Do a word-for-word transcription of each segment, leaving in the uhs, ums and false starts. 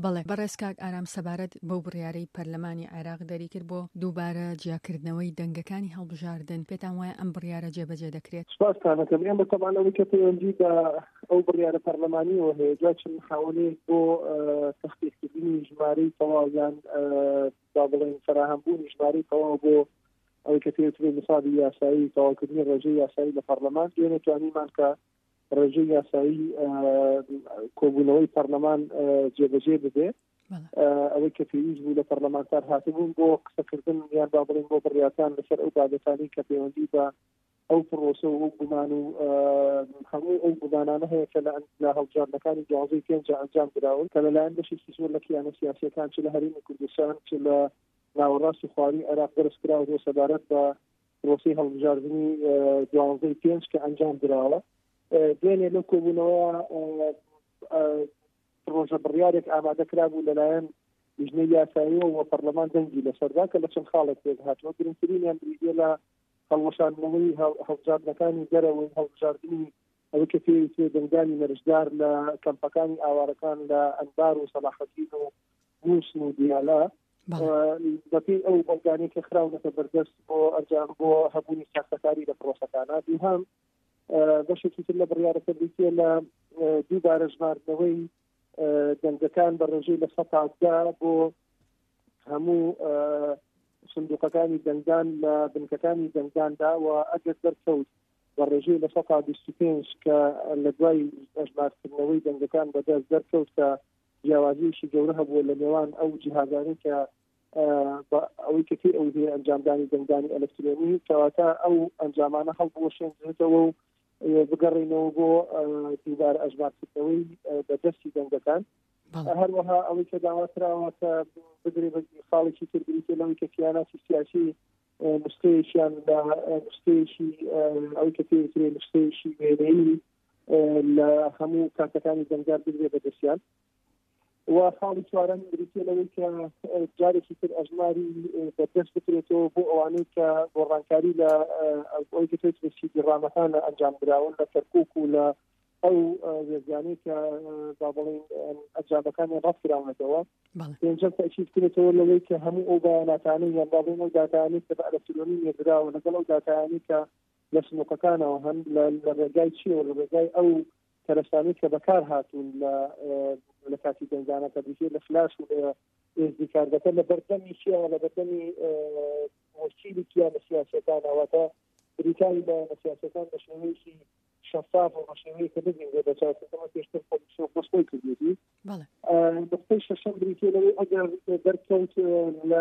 بەڵێ بەڕێز کاک ئارام سەبارەت بەو بڕیارەی پەرلەمانی عێراق دەری کرد بۆ دووبارە جیاکردنەوەی دەنگەکانی هەڵبژاردن، پێتان وایە ئەم بڕیارە جێبەجێ دەکرێت؟ سپاسکانەکەم. ئێمە تەمانەوەی کە پەیوەندی بە ئەو بڕیارە پەرلەمانیەوە هەیە، جا چ محاولەیەک بۆ تەخفیفکردنی ژمارەی تەواو یان با بڵێن فراهەمبوونی ژمارەی تەواو بۆ ئەوەی کە پێوترێت نسابی یاسایی تەواوکردنی ڕێژەی یاسایی لە پەرلەمان دوێنێ توانیمان کە ڕێژەی یاسایی کۆبوونەوەی پەرلەمان جێبەجێ ببێ، ئەوەی کە پێویست بوو لە پەرلەمانتار هاتبوون بۆ قسەکردن یان با بڵێن بۆ بڕیاتان لەسەر ئەو بابەتانی کە پەیوەندی بە ئەو پرۆسە و ئەو گومان و هەموو ئەو گومانانە هەیە کە لە هەڵبژاردنەکانی جیاوازەی پێنج ئەنجام درراون کە لەلایەن بەشێکی زۆر لە کیانە سیاسیەکان چ لە هەرێمی کوردستان چ لە ناوەڕاست و خواوی عێراق دەرس کراوە بۆ سەبارەت بە پرۆسەی هەڵبژاردننی جیاوازەی پێنج کە ئەنجام درراوە. دوێنێ لەو کۆبوونەوە ڕۆژە بڕیارێک ئامادەکرا بوو لەلایەن لیژنەی یاساییەوە و پەرلەمان دەنگی لەسەردا کە لە چەند خاڵێک پێک هاتووە. گرنگترینیان بریدێ لە هەڵوەشاندنەوەی هەڵبژاردنەکانی دەرەوەی هەڵبژاردننی ئەوەی کە پێویست دەنگدانی مەرجدار لە کەمپەکانی ئاوارەکان لە ئەنبار و سەلاحەدین و مووسن و دیالا بەپێی ئەو بەڵگانەی کە خراونەتە بەردەست بۆ ئەنجام بۆ هەبوونی سیاسەتاری لە پرۆسەکانە. دووهەم بەشێکی تر لە بڕیارەکە بریتێ لە دووبارە ژماردنەوەی دەنگەکان بە ڕێژەی لە سەتادا بۆ هەموو سندوقەکانی دەنگدان لە بنکەکانی دەنگداندا و ئەگەر دەرکەوت بە ڕێژەی لە سەتا بیست و پێنج کە لە دوای ژمارکردنەوەی دەنگەکان بەدەست دەرکەوت کە جیاوازیشی گەورە هەبووە لە نێوان ئەو جیهادانی کە ئەوەی کە پێ ئەو هەیە ئەنجامدانی دەنگدانی ئەلکترۆنی کەواتە ئەو ئەنجامانە هەڵبوەشێنرێتەوە و بگەڕێنەوە بۆ دووبارە ئەژمارکردنەوەی بەدەستی دەنگەکان. هەروەها ئەوەی کە داواتراوە کە بدرێ بە خاڵێکی تر بریتێ لەوەی کە کیاناتی سیاسی نوستەیەکیان لە نوستەیەکی ئەوەی کە پێوترێ نوستەیەکی وێنەیی لە هەموو کاتەکانی دەنگدار بدرێ بەدەستیان. و خاڵی چوارەم بریتێ لەوەی کە جارێکی تر ئەژماری بەدەست بکرێتەوە بۆ ئەوانەی کە گۆڕانکاری لە ئەوەی کە پێوترێ سیدیڕامەکان ئەنجام دراون لە کەرکووک و لە ئەو وێزیانەی کە با بڵێن ئەنجامەکانی ڕەتکراونەتەوە. پێنجەم تەئکید کرێتەوە لەوەی کە هەموو ئەو بەیاناتانەی یان با بڵێن ئەو داتایانەی کە بە ئەلکترۆنی نێردراوە لەگەڵ ئەو داتایانەی کە لە سنووقەکانەوە هەن لە ڕێگای چیەوە لە ڕێگای ئەو کەرەسانی کە بەکار هاتوون لە کاتی دەنگدانەکە بریتێ لە فلاش و لە ئێزدی کارگەکە لە بەردەمی چیەوە لە بەردەمی مۆچیلی کیان لە سیاسەکان ئەواتە بریتانی لە سیاسەکان بە شێوەیەکی شەفاف و بە شێوەیە کە ببینرێ بە چاوەکەمە پێشتر خۆی کردێتی. نقطەی شەشەم بریتێ لەوەی ئەگەر دەرکەوت لە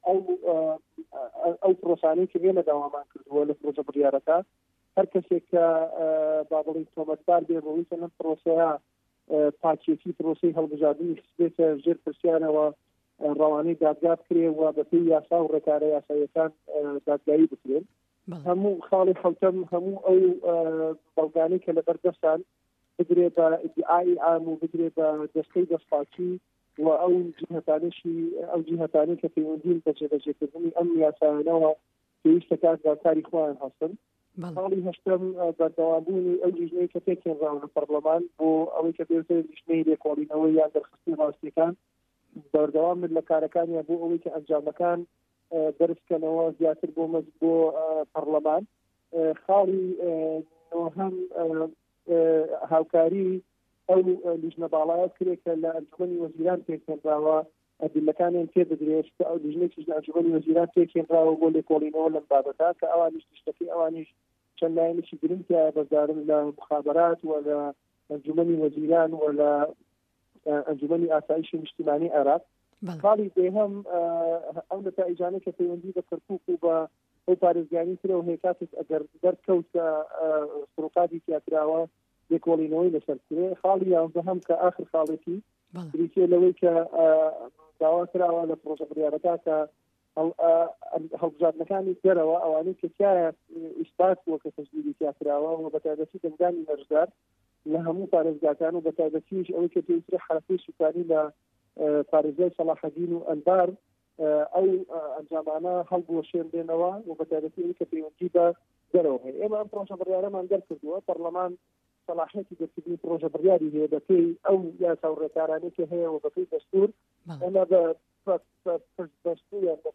ئەو پرۆسانەی کە بێمە داوامان کردووە لە پرۆژە بڕیارەکە هەر کەسێک کە با بڵێن تۆمەتبار بێ بەوەی کە لەم پرۆسەیە پاکێتی پرۆسەی هەڵبژاردننی بێتە ژێر پرسیارەوە ڕەوانەی دادگا بکرێ و بەپێی یاسا و ڕێکارە یاساییەکان دادگایی بکرێن. هەموو خاڵی حوتەم هەموو ئەو بەڵگانەی کە لەبەردەستان بدرێ بە ئیدعای عام و بدرێ بە دەستەی دەستپاکی و ئەو جیهەتانشی ئەو جیهەتانی کە پەیوەندین بە جێبەجێکردنی ئەم یاسایانەوە پێویستە کات کاری خۆیان هەستن. خاڵی هەشتم بەردەوامبوونی ئەو لیژنەی کە پێکێنراون لە پەرلەمان بۆ ئەوەی کە بێتە لیژنەی لێکۆڵینەوەی یان دەرخستی ڕاستیەکان بەردەوام من لە کارەکانیان بۆ ئەوەی کە ئەنجامەکان دەرسکەنەوە زیاتر بۆ مەز بۆ پەرلەمان. خاڵی نۆهەم هاوکاری ئەو لیژنە باڵایە کرێت کە لە ئەنجومەنی وەزیران پێکێنراوە ئەدلەکانیان پێ بدرێت ئەو لیژنێکیش لە ئەنجومەنی وەزیران پێکێنراوە بۆ لێکۆڵینەوە لەم بابەتە کە ئەوانیش تشتەکەی ئەوانیش چەند لایەنێکی گرنگە بەزارن لە مخابرات و لە ئەنجومەنی وەزیران و لە ئەنجومەنی ئاسایشی نیشتیمانی عێراق. خاڵی دێهەم ئەو نەتائیجانە کە پەیوەندی بە کەرکووک و بە ئەو پارێزگانی ترەوە هەیە کاتێک ئەگەر دەرکەوتە سروقاتی تیاتراوە لێکۆڵینەوەی لەسەرکرێ. خاڵی یانزەهەم کە ئاخر خاڵێکی بریتێ لەوەی کە داوا کراوە لە پرۆژە بڕیارەکە کە هەڵبژاردنەکانی دەرەوە ئەوانەی کە تایە ئیثبات بووە کە تەجدیدی تیاتراوە و بەتایبەتی دەنگدانی مەرجدار لە هەموو پارێزگاکان و بەتایبەتیش ئەوەی کە پێویستە حرەکەی سوکانی لە پارێزگای سەلاحەدین و ئەنبار ئەو ئەنجامانە هەڵبوەشێنرێنەوە و بەتایبەتی ئەوەی کە پەیوەندی بە دەرەوە هەیە. ئێمە ئەم پرۆژە بڕیارەمان دەرکردووە. پەرلەمان صلاحيتي دەستکردنی پرۆژە بڕیاری هەیە بەپێی ئەو یاسا و ڕێکارانەی کە هەیە و بەپێی دەستور ئەمە بە دەستوریان بە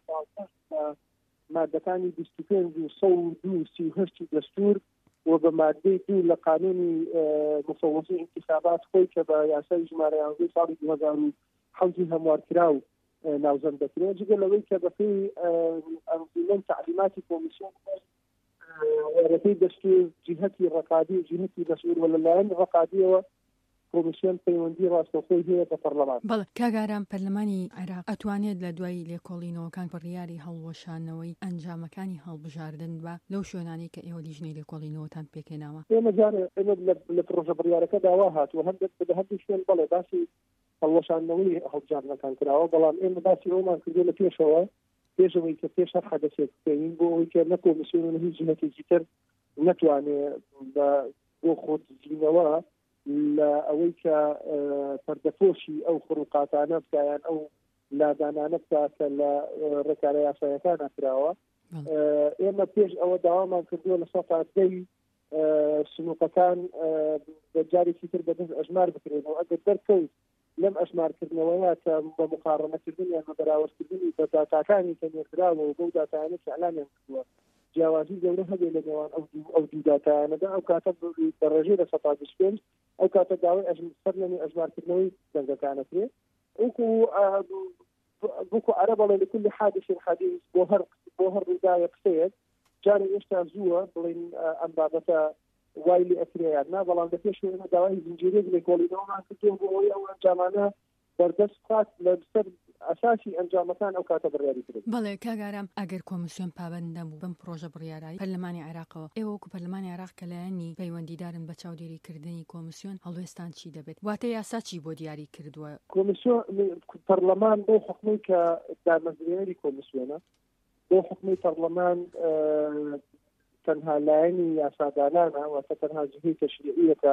مادەکانی بیست و پێنج و سە و دوو سی و هەشتی دەستور و بە مادەی دوو لە قانونی مفوضی انتخابات خۆی کە بە یاسای ژمارە یانزەی ساڵی دوو هەزار و حەوتی هەموارکرا و ناوزەند دەکرێت جگە لەوەی کە بەپێی ئەنجومەن تعلیماتی کۆمیسیۆن وەرەکەی دەستور جهەتی ڕقابی و جهەتی مەسئول وەلایەن ڕقابیەوە کۆمیسیۆن پەیوەندی ڕاستەوخۆی هەیە بە پەرلەمان. بەڵێ کاگارام پەرلەمانی عێراق ئەتوانێت لە دوای لێکۆڵینەوەکان بڕیاری هەڵوەشانەوەی ئەنجامەکانی هەڵبژاردن بە لەو شوێنانی کە ئێوە لیژنەی لێکۆڵینەوەتان پێکێناوە. ئێمە جارێ ئێمە لە پرۆژە بڕیارەکە داوا هاتووە هەندێک بە هەندێک شوێن بەڵێ باسی هەڵوەشاندنەوەی هەڵبژاردنەکان کراوە بەڵام ئێمە باسی ئەومان کردو لە پێشەوە پێشەوەی کە پێش هەر حەدەسێک بکەین بۆ ئەوەی کە نە کۆمیسیۆن و هیچ جهەتێکی تر نەتوانێت بۆ خۆتزیینەوە لە ئەوەی کە پەردەپۆشی ئەو خروقاتانە بکایان ئەو لادانانە بکە کە لە ڕێکارە یاسایەکان نکراوە. ئێمە پێش ئەوە داوامان کردووە لە سەفاتەی سنووقەکان بە جارێکی تر بەدەست ئەژمار بکرێنەوە ئەگەر دەرکەوت لەم ئەژمارکردنەوەیە کە بە مقارنەکردن یان بە بەراوردکردنی بە داتاکانی کە نێکراوە و بەو داتایانە کە ئەلانیان کردووە جیاوازی گەورە هەبێ لە نێوان ئەو دوو داتایانەدا ئەو کاتە بە ڕێژەی لە سەفات پێنج ئەو کاتە داوای ئەژمار لەنێ ئەژمارکردنەوەی دەنگەکانەکرێ وەکو بۆکو عەرە بەڵێ لكل حادث حديث بۆ هەر بۆ هەر ڕووداوێک قسەیەک جارێ ئێستا زووە بڵین ئەم بابەتە وای لێ ئەکرێیان نا بەڵام بە پێش ئێمە داوای زنجیرێک لێکۆڵینەوەمان کردووە بۆ ئەوەی ئەو ئەنجامانە بەردەست بخات لەسەر ئەساسی ئەنجامەکان ئەو کاتە بڕیاری کرد. بەڵێ کاگارام ئەگەر کۆمیسیۆن پابەند نەبوو بەم پرۆژە بڕیارایی پەرلەمانی عێراقەوە ئێوە وەکو پەرلەمانی عێراق کە لایەنی پەیوەندیدارن بە چاودێریکردنی کۆمیسیۆن هەڵوێستان چی دەبێت؟ واتە یاسا چی بۆ دیاری کردووە؟ کۆمیسیۆن پەرلەمان بۆ حکومەی کە دامەزرێنەری کۆمیسیۆنە بۆ حکومەی پەرلەمان تەنها لایەنی یاسادانانە واتە تەنها جهەی تەشریعیە کە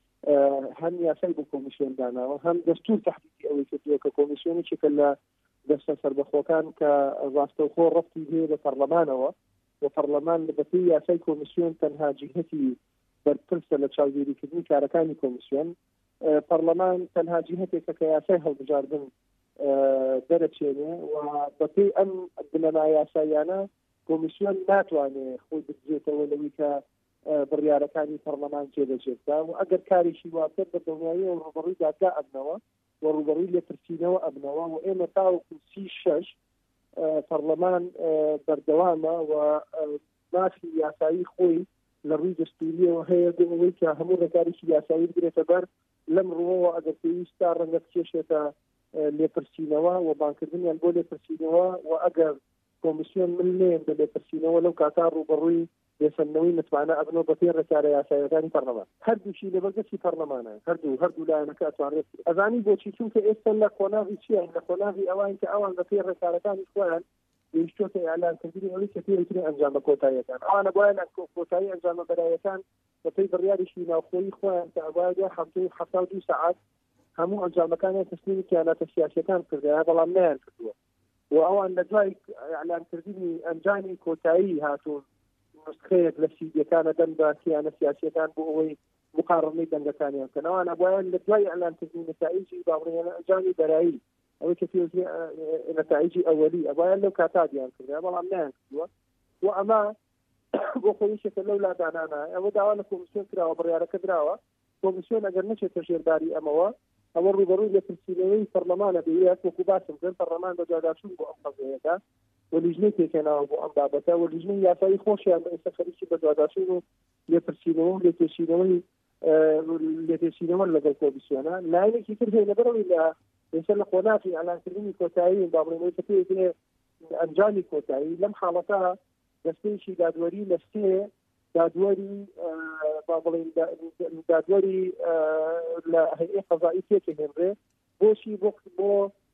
هەم یاسای بۆ کۆمیسیۆن داناوە هەم دەستور تحقیقی ئەوەی کردووە کە کۆمیسیۆنێکێکە لە دەستە سەربەخۆکان کە ڕاستەوخۆ ڕەفتی هەیە بە پەرلەمانەوە و پەرلەمان بەپێی یاسای کۆمیسیۆن تەنها جهەتی بەرپرسە لە چاودێریکردنی کارەکانی کۆمیسیۆن پەرلەمان تەنها جهەتێکە کە یاسای هەڵبژاردن دەرەچێنێ و بەپێی ئەم بنەما یاساییانە کۆمیسیۆن ناتوانێت خۆی بگرێتەوە لەوەی کە بڕیارەکانی پەرلەمان جێبەجێبکا و ئەگەر کارێکی واتر بە دڵنیایی و ڕوبەڕووی دادگا ئەبنەوە و ڕوبەڕووی لێپرسینەوە ئەبنەوە و ئێمە تاوەکو سی شەش پەرلەمان بەردەوامە و مافی یاسایی خۆی لە ڕووی دەستوریەوە هەیە بۆ ئەوەی کە هەموو ڕێکارێکی یاسایی بگرێتە بەر لەم ڕووەوە ئەگەر پێویستە ڕەنگە بکێشێتە لێپرسینەوە و بانکردنیان بۆ لێپرسینەوە و ئەگەر کۆمیسیۆن من لێن بە لێپرسینەوە لەو کاتا ڕوبەڕووی لێسەندنەوەی متمانە ئەبنەوە بە پێی ڕێکارە یاساییەکانی پەرلەمان هەردووشی لەبەرگەچی پەرلەمانە هەردوو هەردوو لایەنەکە ئەتوانێت ئەزانی بۆچی چونکە ئێستا لە قۆناغی چیە لە قۆناغی ئەوان کە ئەوان بە پێی ڕێکارەکانی خۆیان پێویستۆتە ئەعلانکردنی ئەوەی کە پێویستە ئەنجامە کۆتاییەکان ئەوانە بۆیان کۆتایی ئەنجامە بەرایەکان بە پێی بڕیاریشی ناوخۆیی خۆیان کە ئەبایە هەفتەی هەفتە و دوو سەعات هەموو ئەنجامەکانیان تەسلیمی کیاناتە سیاسیەکان کردەیە بەڵام نەیان کردووە و ئەوان لە دوای ئەعلانکردنی ئەنجامی کۆتایی هاتوون نسخەیەک لە سیدیەکانە دەن بە کیانە سیاسیەکان بۆ ئەوەی مقارنەی دەنگەکانیان کەن ئەوانە بۆیان لە دوای ئەعلانکردنی نەتائیجی باوەڕێنە ئەنجامی بەرایی ئەوەی کە پێویستی نەتائیجی ئەوەلی ئەبایان لەو کاتا دیان کردەیە بەڵام نەیان کردووە و ئەمە بۆ خۆیشێکە لەو لادانانە ئەوە داوا لە کۆمیسیۆن کراوە بڕیارەکە درراوە کۆمیسیۆن ئەگەر نەچێتە ژێرداری ئەمەوە ئەوە ڕوبەڕووی لە پرسیلەوەی پەرلەمانە بێت وەکو باسم کرد پەرلەمان بە جاداچوون بۆ ئەم قەزەیەکە و لیژنەی پێکێناوە بۆ ئەم بابەتە و لیژنەی یاسایی خۆشیان بە ئێستا خەریکی بە جاداچوون و لێپرسینەوە و لێتێشینەوەی لێتێشینەوە لەگەڵ کۆمیسیۆنە لایەنێکی تر هەیە لەبەرەوەی لە ئێستا لە قۆناغی ئەعلانکردنی کۆتایی باڵێنەوەی کە پێویستێ ئەنجامی کۆتایی لەم حاڵەتە دەستەیەکی دادوەری لە سێ دادوەری با بڵێن دادوەری لە هەیئەی قەزایی پێکەهێنرێ بۆشی بۆ بۆ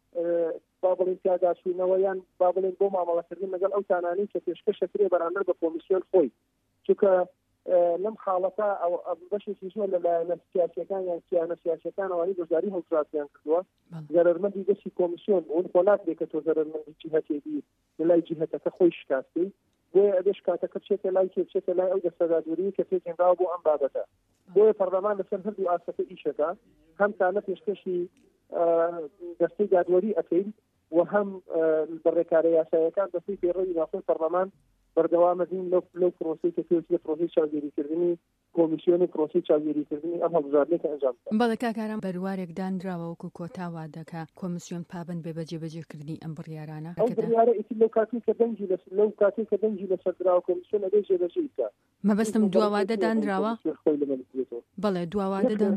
با بڵێن پیاداچوونەوە یان با بڵێن بۆ مامەڵەکردن لەگەڵ ئەو تانانەی کە پێشکەشەکرێ بەرامبەر بە کۆمیسیۆن خۆی چونکە لەم حاڵەتە ئەو بەشێکی زۆر لەلایەنە سیاسیەکان یان کیانە سیاسیەکان ئەوانەی دۆزاری هەڵبژاردنیان کردووە زەرمەندی دەستی کۆمیسیۆن بوون خۆ ناتبێت کە تۆ زەرمەندی جیهەتێبی لەلای جیهەتەکە خۆی شکاستی بۆیە ئەبێش کاتەکە بچێتە لای کێ بچێتە لای ئەو دەسەدادوەری کە پێکهێنراوە بۆ ئەم بابەتە. بۆیە پەرلەمان لەسەر هەردوو ئاسەکە ئیشەکە، هەم تانە پێشکەشی دەستەی دادوەری ئەکەین و هەم بەڕێکارە یاساییەکان دەستەی پێڕەوی ناخۆی پەرلەمان بەردەوامەدین لەو پرۆسەی کە پێویستە پرۆسەی چاودێریکردنی کۆمیسیۆن و پرۆسی چاودێریکردنی ئەم هەڵبژاردنەکە ئەنجام بدەن. بەڵێ کاکارم بەروارێک دانراوە وەکو کۆتا وا دەکا کۆمیسیۆن پابند بێ بەجێبەجێکردنی ئەم بڕیارانە. ئەو بڕیارە ئیتی لەو کاتی کە دەنگی لەو کاتی کە دەنگی لەسەر دراوە کۆمیسیۆن ئەبێ جێبەجێ بکات. مەبەستم دواوادە دانراوە؟ بەڵێ دواوادە دان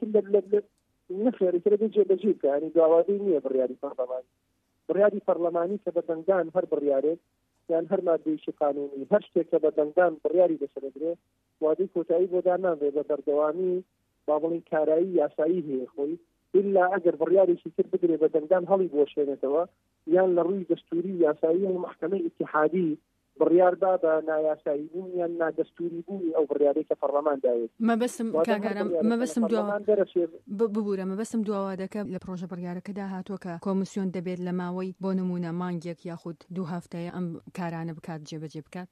نەخێریترە بێ جێبەجێ بکات، ینی دواوادەی نییە بڕیاری پەرلەمانی. بڕیاری پەرلەمانی کە بە دەنگدان هەر بڕیارێک یان هەر مادەیەکی قانونی هەر شتێک کە بە دەنگدان بڕیاری دەسەردرێ وادەی کۆتایی بۆ دانانڕێ بە بەردەوامی با بڵین کارایی یاسایی هەیە خۆی، ئیلا ئەگەر بڕیارێکی تر بدرێ بە دەنگدان هەڵی بۆشێنێتەوە یان لە ڕووی دەستوری یاسایی و محکەمەی ئیتیحادی بڕیاردا بە نایاسایی بوون یان نادەستوری بوونی ئەو بڕیارەی کە پەرلەمان داوێت. مەبەستم کاگارم مەبەستم ببوورە مەبەستم دواوادەکە لە پرۆژە بڕیارەکەدا هاتووە کە کۆمیسیۆن دەبێت لە ماوەی بۆ نمونە مانگێک یاخود دوو هەفتەیە ئەم کارانە بکات جێبەجێ بکات.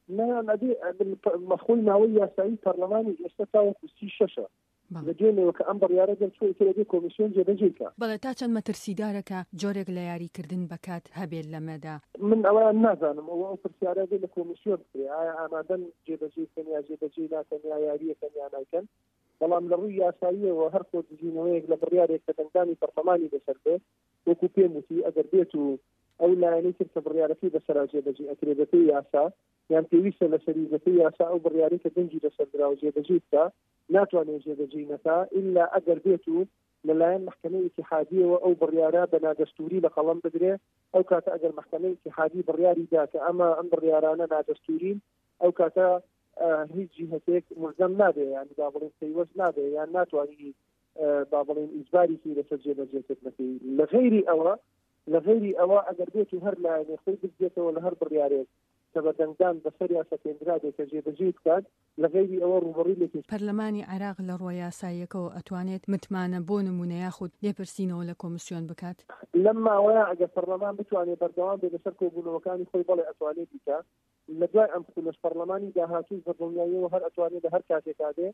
مەخۆی ماوەی یاسایی پەرلەمانی ئێستا تاوەکو سی شەشە لە دوێنەوە کە ئەم بڕیارە دەچووی کۆمیسیۆن جێبەجێ بکات. بەڵێ تا چەند مەترسیدارەکە جۆرێک لە یاریکردن بکات هەبێت لەمەدا. من ئەویان نازانم ئەوە ئەو پرسیارە بێت لە کۆمیسیۆن بکرێ ئایا ئامادەن جێبەجێ بکەن یا جێبەجێ ناکەن یا یاریەکەن یا ناکەن. بەڵام لە ڕووی یاساییەوە هەر خۆ دژینەوەیەک لە بڕیارێک کە دەنگدانی پەرلەمانی بەسەر بێت وەکو پێم وتی ئەگەر بێت و ئەو لایەنەی تر کە بڕیارەکەی بەسەرا جێبەجێ ئەکرێ بەپێی یاسا یان پێویستە لە سەریزەکەی یاسا ئەو بڕیارەی کە دەنگی لەسەردراوە جێبەجێ بکات ناتوانێت جێبەجێ نەکا ئیلا ئەگەر بێت و لەلایەن محکەمەی ئیتیحادیەوە ئەو بڕیارە بە نادەستوری لە قەڵەم بدرێ. ئەو کاتە ئەگەر محکەمەی ئیتیحادی بڕیاری دا کە ئەمە ئەم بڕیارانە نادەستورین ئەو کاتە هیچ جیهەتێک ملزەم نابێ یان با بڵێن پەیوەست نابێ یان ناتوانانی با بڵێن ئیجباریکی لەسەر جێبەجێکردنەکەی. لە غەیری ئەوە لە غەیری ئەوە ئەگەر بێت و هەر لایەنێ خۆی بگرێتەوە لە هەر بڕیارێک کە بە دەنگدان بەسەر یاساپێنرابێت کە جێبەجێ بکات لە غەیری ئەوە ڕوبەڕووی لێ پەرلەمانی عێراق لە ڕۆی یاساییەکەوە ئەتوانێت متمانە بۆ نمونە یاخود لێپرسینەوە لە کۆمیسیۆن بکات. لەم ماوەیە ئەگەر پەرلەمان بتوانێت بەردەوام بێت لەسەر کۆبوونەوەکانی خۆی بەڵێ ئەتوانێت بکات. لە دوای ئەم خولەش پەرلەمانی داهاتووی بەدڵنیاییەوە هەر ئەتوانێت لە هەر کاتێکا دێ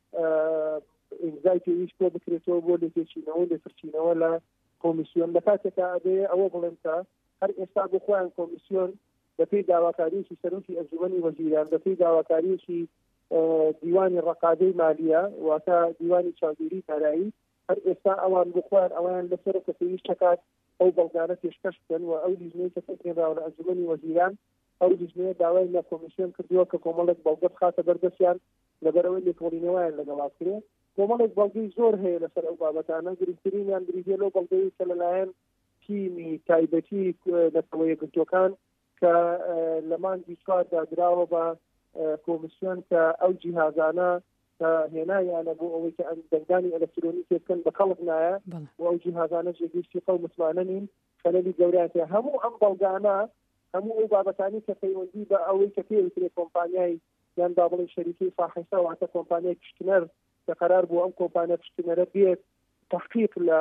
ئیمزای پێویست بۆ بکرێتەوە بۆ لێتێچینەوە لێفرچینەوە لە کۆمیسیۆن لە کاتێکا ئەبێ ئەوە بڵێن کە هەر ئێستا بۆ خۆیان کۆمیسیۆن بەپێی داواکاریەکی سەرۆکی ئەنجومەنی وەزیران بەپێی داواکاریەکی دیوانی ڕقادەی مالیە واتە دیوانی چاودێری کارایی هەر ئێستا ئەوان بۆ خۆیان ئەویان لەسەر کە پێویست دەکات ئەو بەڵگانە پێشکەش بکەن و ئەو لیژنەی کە پێکهێنراوە لە ئەنجومەنی وەزیران ئەو لیژنەیە داوای لە کۆمیسیۆن کردووە کە کۆمەڵێک بەڵگە بخاتە بەردەستیان لەبەرەوەی لێکۆڵینەوەیان لەگەڵات کرێ. کۆمەڵێک بەڵگەی زۆر هەیە لەسەر ئەو بابەتانە گرنگترینیان بریتێ لەو بەڵگەی کە لەلایەن تیمی تایبەتی نەتەوە یەکگرتووەکان کە لە مانگی چواردا دراوە بە کۆمیسیۆن کە ئەو جیهازانە کە هێنایانە بۆ ئەوەی کە دەنگدانی ئەلەکترۆنیکی بکەن بە خەڵک نایە و ئەو جیهازانە جێگەیشتی خەڵ متمانە نین خەلەلی گەورەیان هەموو ئەم بەڵگانە هەموو ئەو بابەتانی کە پەیوەندی بە ئەوەی کە پێویستێ کۆمپانیای یان با بڵێن شەریکەی فاحیسە واتە کۆمپانیای پشتنەر کە قەرار بوو ئەم کۆمپانیا پشتنەرە بێت تحقیق لە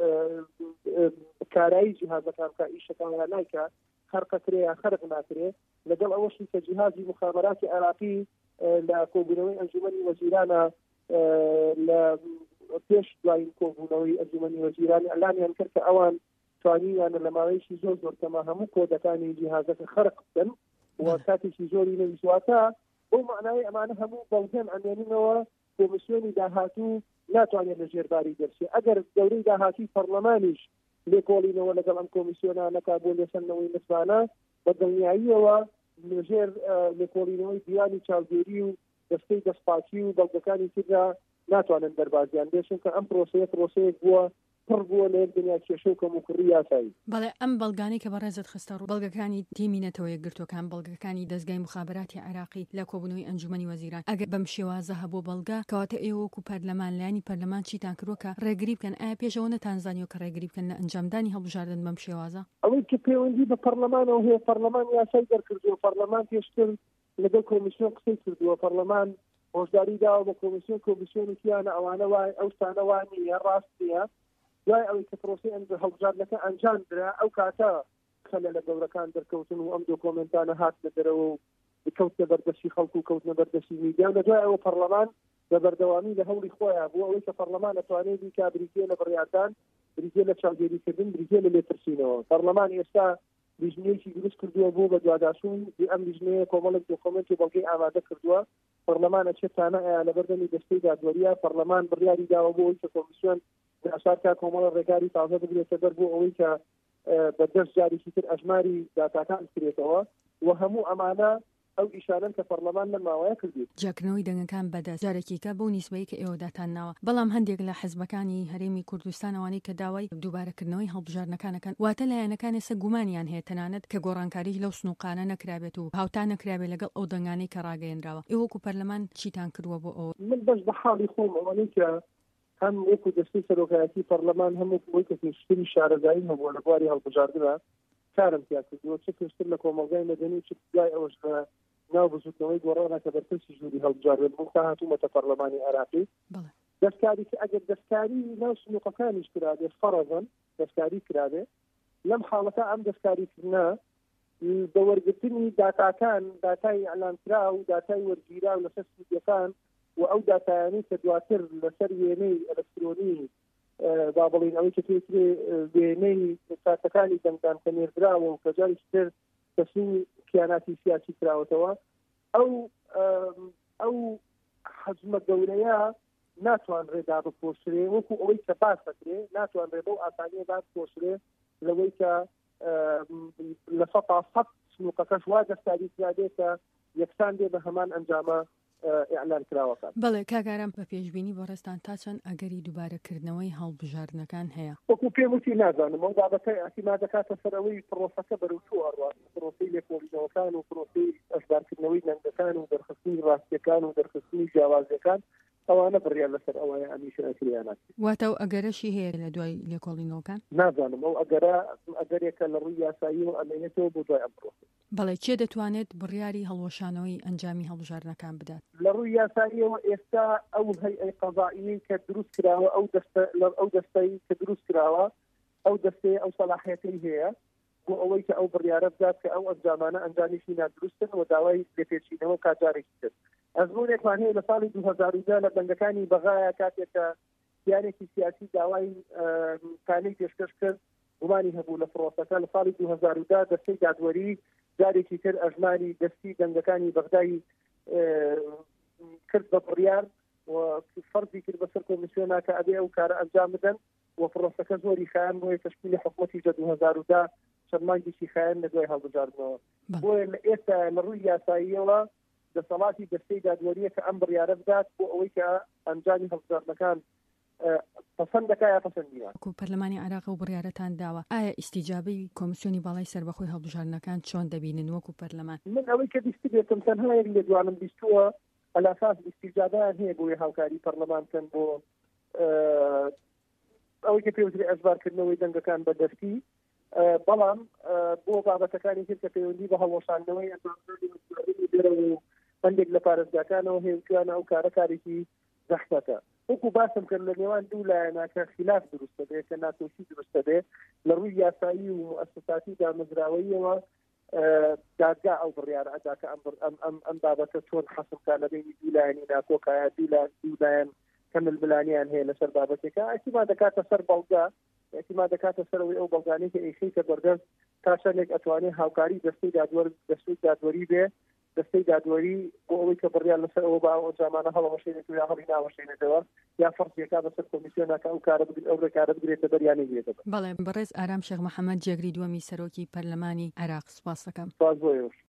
کارایی جیهازەکان کە ئیشەکانیان نایکات خەرقەکرێ یا خەرق ناکرێ لەگەڵ ئەوەشی کە جیهازی مخابراتی عێراقی لە کۆبوونەوەی ئەنجومەنی وەزیرانە لە پێش دوای کۆبوونەوەی ئەنجومەنی وەزیرانی ئەلانیان کرد کە ئەوان توانیانە لە ماوەیەکی زۆر زۆر کەما هەموو کۆدەکانی جیهازەکە خەرق بکەن و کاتێکی زۆری نەویستواتە بۆ معنای ئەمانە هەموو بەڵگەن ئەمێنینەوە کۆمیسیۆنی داهاتوو ناتوانێت لە ژێرباری دەرچێت. ئەگەر دەورەی داهاتی پەرلەمانیش لێکۆڵینەوە لەگەڵ ئەم کۆمیسیۆنانەکە بۆ لێسەندنەوەی نسبانە بەدڵنیاییەوە لەژێر لێکۆڵینەوەی دیوانی چاودێری و دەستەی دەستپاکی و بەڵگەکانی تردا ناتوانن دەربازیان بێشن کە ئەم پرۆسەیە پرۆسەیەک بووە پڕ بووە لە دنیا کێشە و کەموکڕی یاسایی. بەڵێ ئەم بەڵگانی کە بەڕێزت خستە ڕوو بەڵگەکانی تیمی نەتەوە یەکگرتووەکان بەڵگەکانی دەستگای مخابراتی عێراقی لە کۆبوونەوەی ئەنجومەنی وەزیران ئەگەر بەم شێوازە هەبوو بەڵگە کەواتە ئێوە وەکو پەرلەمان لایانی پەرلەمان چیتان کردووە کە ڕێگری بکەن ئایا پێشەوە نەتانزانیوە کە ڕێگری بکەن لە ئەنجامدانی هەڵبژاردن بەم شێوازە؟ ئەوەی کە پەیوەندی بە پەرلەمانەوە هەیە پەرلەمان یاسای دەرکردووە پەرلەمان پێشتر لەگەڵ کۆمیسیۆن قسەی کردووە پەرلەمان هۆشداری داوە بە کۆمیسیۆن کۆمیسیۆنێکیانە ئەوانە وای ئەو شتانە وای نییە ڕاست نییە دوای ئەوەی کە پرۆسی هەڵبژاردنەکە ئەنجام درا ئەو کاتە خەلە لە گەورەکان دەرکەوتن و ئەم دۆکۆمنتانە هات لە دەرەوە و کەوتنە بەردەستی خەڵکو و کەوتنە بەردەستی میدیا و لە دوای ئەوە پەرلەمان بە بەردەوامی لە هەوڵی خۆیان بووە ئەوەی کە پەرلەمان ئەتوانێت بیکا بریتیە لە بڕیاردان، بریتیە لە چاودێریکردن، بریتیە لە لێترسینەوە. پەرلەمان ئێستا لیژنەیەکی دروست کردووە بوو بە دوواداشوون ئەم لیژنەیە کۆمەڵێک دۆکۆمنت و بەڵگەی ئامادە کردووە. پەرلەمان ئەچێتانە لە بەردەمی دەستەی دادوەریە. پەرلەمان بڕیاری داوە بۆ ئەوەی کە کۆمیسیۆن ئاشارکا کۆمەڵە ڕێگاری تازە بگرێتە بەر بۆ ئەوەی کە بە دەست جارێکی تر ئەژماری داتاکان بکرێتەوە و هەموو ئەمانە ئەو ئیشارەن کە پەرلەمان لە ماوەیە کردی. جاکردنەوەی دەنگەکان بەدەست جارێکیکە بۆ نیسبەی کە ئێوە داتانناوە، بەڵام هەندێک لە حزبەکانی هەرێمی کوردستان ئەوانەی کە داوای دووبارەکردنەوەی هەڵبژارنەکانەکەن واتە لایەنەکان ئێستا گومانیان هەیە تەنانەت کە گۆڕانکاری لەو سنووقانە نەکرابێت و هاوتا نەکرابێت لەگەڵ ئەو دەنگانەی کە ڕاگەیەنراوە. ئێوەکو پەرلەمان چیتان کردووە بۆ ئەوە؟ من بەش بە حاڵی خۆم ئەوانەی کە هەم وەکو دەستەی سەرۆکایەتی پەرلەمان هەموو بۆی کە پێشتری شارەزایی هەبووە لە بواری هەڵبژاردنە کارم تیا کردووە، چ پێشتر لە کۆمەڵگای مەدەنی و چ دوای ئەوەش ناو بزوتنەوەی گۆڕانە کە بەرپرسی ژووری هەڵبژاردن بوو تا هاتوومەتە پەرلەمانی عێراقی. دەستکاری کە ئەگەر دەستکاری ناو سنووقەکانیش کرابێ فەرەزەن دەستکاری کرابێ لەم حاڵەتە ئەم دەستکاریکردنە بە وەرگرتنی داتاکان، داتای ئەلانکرا و داتای وەرگیرا و لەسەر سوودیەکان و ئەو داتایانی کە دواتر لەسەر وێنەی ئەلکترۆنی با بڵین ئەوەی کە پێوترێ وێنەی ساتەکانی دەنگدان کە نێردراوە و کە جارێکی تر تەسلیمی کیاناتی سیاسی کراوەتەوە، ئەو ئەو حەجمە گەورەیە ناتوانرێ دابپۆشرێ وەکو ئەوەی کە باس دەکرێ، ناتوانرێ بەو ئاسانیە دابپۆشرێ لەوەی کە لە سەتا سەد سنووقەکەش وا دەستکاری کرابێت کە یەکسان دێ بە هەمان ئەنجامە ئیعلان کراوەکان. بەڵێ کاگارم بە پێشبینی بۆ ڕێستان تا چەند ئەگەری دووبارەکردنەوەی هەڵبژاردنەکان هەیە؟ وەکو پێم وتی نازانم ئەو بابەتەی ئەحتیما دەکاتە سەرەوەی پرۆسەکە بەروچوو ئەڕوات، پرۆسەی لێکۆڵینەوەکان و پرۆسەی ئەشبارکردنەوەی دەنگەکان و دەرخستنی ڕاستیەکان و دەرخستنی جیاوازیەکان ئەوانە بڕیان لەسەر ئەوەیە ئەمیشەکریانات. واتە ئەو ئەگەرەشی هەیە لە دوای لێکۆڵینەوەکان؟ نازانم ئەو ئەگەرە ئەگەرێکە لە ڕووی یاسایی و ئەمێنێتەوە بۆ دوای ئەم پرۆسە. بەڵێ چێ دەتوانێت بڕیاری هەڵوەشانەوەی ئەنجامی هەڵبژاردنەکان بدات؟ لە ڕووی یاساییەوە ئێستا ئەو هەیئەی قەزائیی کە دروست کراوە ئەو دەستە ئەو دەستەی کە دروست کراوە ئەو دەستەی ئەو سەلاحیەتەی هەیە بۆ ئەوەی کە ئەو بڕیارە بدات کە ئەو ئەنجامانە ئەنجامیشی نادروستن و داوای لێپێچینەوە کاجارێکی تر. ئەزمونێکمان هەیە لە ساڵی دوو هەزار و دە لە دەنگەکانی بەغایە کاتێکە یانێکی سیاسی داوای کانەی پێشکەش کرد گومانی هەبوو لە فڕۆسەکە لە ساڵی دوو هەزار و دە دەستەی دادوەری جارێکی تر ئەژماری دەستی دەنگەکانی بەغدای کرد بە بڕیار و فەرزی کرد بەسەر کۆمیسیۆنا کە ئەبێ ئەو کارە ئەنجام بدەن و فڕۆسەکە زۆری خایەن بۆیە تەشکیلی حکوومەتی جە دوو هەزار و دە شەرمانگیشی خایەن لە دوای هەڵبژاردنەوە. بۆیە لە ئێستا لە ڕووی یاساییەوە دەسەڵاتی دەستەی دادوەریە کە ئەم بڕیارە بدات بۆ ئەوەی کە ئەنجامی هەڵبژاردنەکان پەسەند دەکا یا پەسەند نییە. وەکو پەرلەمانی عێراق و بڕیارەتان داوە، ئایا ئیستیجابەی کۆمیسیۆنی باڵای سەربەخۆی هەڵبژاردنەکان چۆن دەبینن وەکو پەرلەمان؟ من ئەوەی کە بیستی بێتم تەنها یەک لە دوانم بیستووە ئەلاساس ئیستیجابیان هەیە بۆی هاوکاری پەرلەمانکەن بۆ ئەوەی کە پێوتری ئەژبارکردنەوەی دەنگەکان بەدەستی، بەڵام بۆ بابەتەکانی تر کە پەیوەندی بە هەڵوەشاندنەوەی دێرە و هەندێک لە پارێزگاکانەوە هێوکیانە ئەو کارە کارێکی زەحمەتە. وەکو باسم کرد لە نێوان دوو لایەنە کە خلاف دروستە بێ کە ناتۆشی دروستە بێ لە ڕووی یاسایی و مؤسساتی دامەزراوەیەوە دادگا ئەو بڕیارە ئەدا کە ئەم بابەتە چۆن حەسمکە لە بینی دوو لایەنی ناکۆکایە دوو لایەن کە ململانیان هەیە لەسەر بابەتێکە ئەحتیما دەکاتە سەر بەڵگا، ئەحتیما دەکاتە سەرەوەی ئەو بەڵگانەی کە ئەیخەیتە بەردەست تا شەنێک ئەتوانێت هاوکاری دەستەی دادوەر دەستوی دادوەری بێ دەستەی دادوەری بۆ ئەوەی کە بڕیان لەسەر ئەوە با ئەو ئەنجامانە هەڵەوەشێنێت و یا هەڵی ناوەشێنێتەوە یا فەرزیەکە بەسەر کۆمیسیۆنەکە ئەو کارە ئەو ڕێکارە بگرێتە بەریانی بێتەوە. بەڵێ بەڕێز ئارام شێخ محەممەد جێگری دووەمی سەرۆکی پەرلەمانی عێراق سوپاس دەکەم. سپاس بۆ ئێوەش.